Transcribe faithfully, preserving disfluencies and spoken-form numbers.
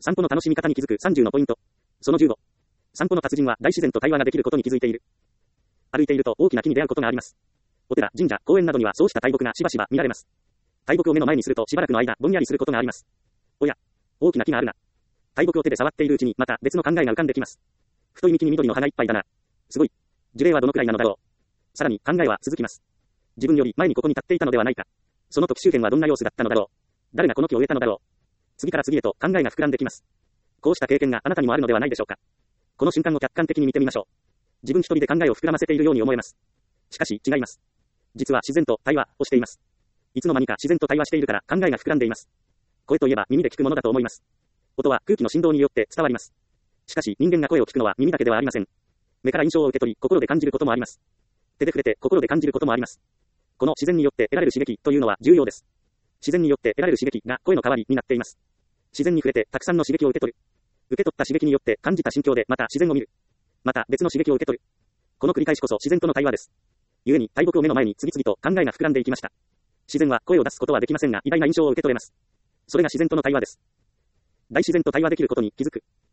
散歩の楽しみ方に気づくさんじゅうのポイント。そのじゅうご。散歩の達人は大自然と対話ができることに気づいている。歩いていると大きな木に出会うことがあります。お寺、神社、公園などにはそうした大木がしばしば見られます。大木を目の前にするとしばらくの間ぼんやりすることがあります。おや、大きな木があるな。大木を手で触っているうちにまた別の考えが浮かんできます。太い幹に緑の葉がいっぱいだな。すごい。樹齢はどのくらいなのだろう。さらに考えは続きます。自分より前にここに立っていたのではないか。その時周辺はどんな様子だったのだろう。誰がこの木を植えたのだろう。次から次へと考えが膨らんできます。こうした経験があなたにもあるのではないでしょうか。この瞬間を客観的に見てみましょう。自分一人で考えを膨らませているように思えます。しかし違います。実は自然と対話をしています。いつの間にか自然と対話しているから考えが膨らんでいます。声といえば耳で聞くものだと思います。音は空気の振動によって伝わります。しかし人間が声を聞くのは耳だけではありません。目から印象を受け取り心で感じることもあります。手で触れて心で感じることもあります。この自然によって得られる刺激というのは重要です。自然によって得られる刺激が声の代わりになっています。自然に触れてたくさんの刺激を受け取る。受け取った刺激によって感じた心境でまた自然を見る。また別の刺激を受け取る。この繰り返しこそ自然との対話です。故に大木を目の前に次々と考えが膨らんでいきました。自然は声を出すことはできませんが偉大な印象を受け取れます。それが自然との対話です。大自然と対話できることに気づく。